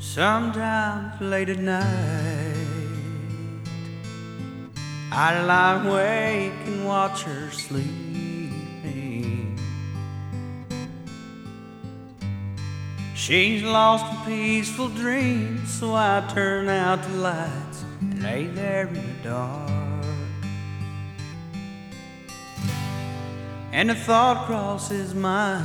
Sometimes late at night I lie awake and watch her sleeping. She's lost in peaceful dreams, so I turn out the lights and lay there in the dark. And the thought crosses my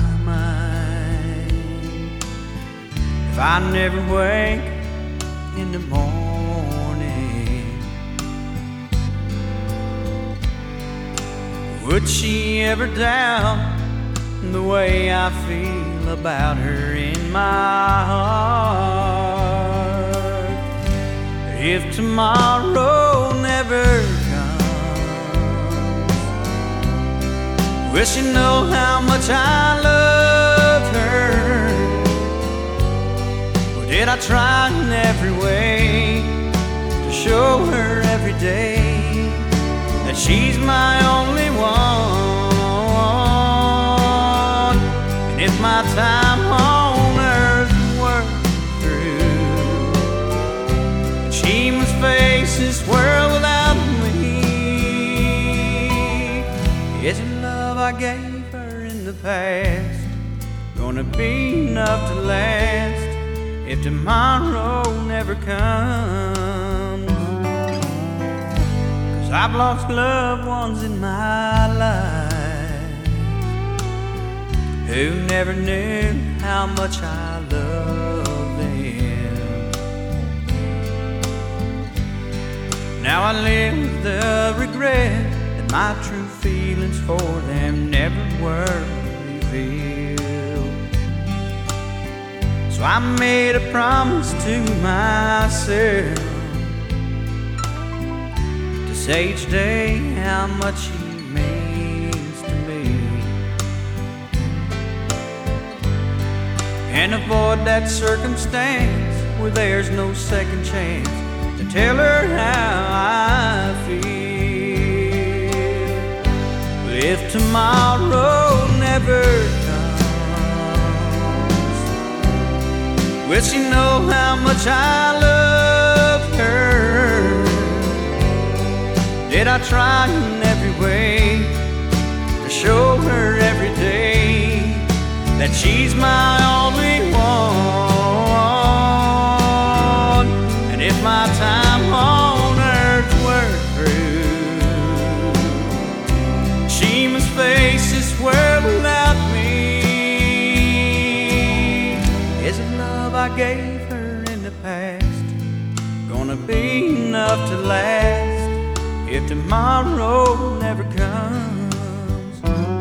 mind, if I never wake in the morning, would she ever doubt the way I feel about her in my heart? If tomorrow never comes, will she know how much I love her? Or did I try in every way to show her every day that she's my only one? And if my time on earth were through, and she must face this world without me, is it love I gave her in the past gonna be enough to last if tomorrow never comes? 'Cause I've lost loved ones in my life who never knew how much I loved them. Now I live with the regret that my true feelings for them never were revealed. So I made a promise to myself to say each day how much she means to me, and avoid that circumstance where there's no second chance to tell her how I feel. But if tomorrow never comes, will she know how much I love her? Did I try in every way to show her every day that she's my only one? And if my time on earth were through, she must face this world without me, is it love I gave her in the past gonna be enough to last if tomorrow never comes?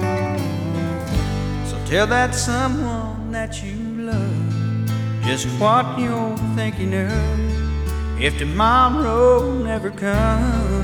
So tell that someone that you love just what you're thinking of if tomorrow never comes.